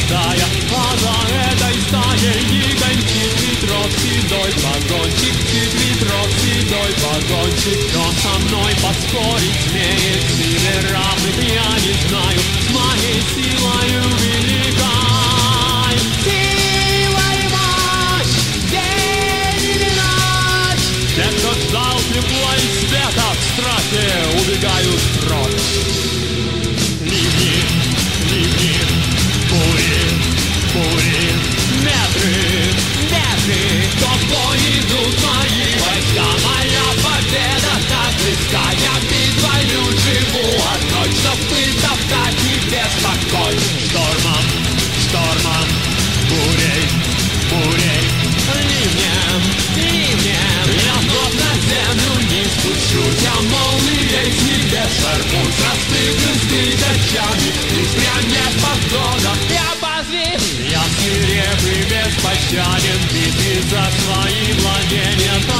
стая, а за этой стаей гигантит ветров седой погонщик, ветров седой погонщик. Кто со мной поспорить смеет, силе равных я не знаю, с моей силою великой. Сила и мощь, день или ночь. Те, кто ждал тепла и света, в страхе убегают прочь. Ливни, ливни, бури, бури, метры, метры. То в бой идут мои войска, моя победа так близка. Я битвою живу одной, чтоб притоптать тебе спокой. Штормом, штормом, бурей, бурей, ливнем, ливнем. Я вновь на землю не спущусь, я молнией себе сорвусь. Расстыгнусь ты дочами, и впрямь непогода. Я позрел, я свиреп и беспощаден, битвы за свои владения.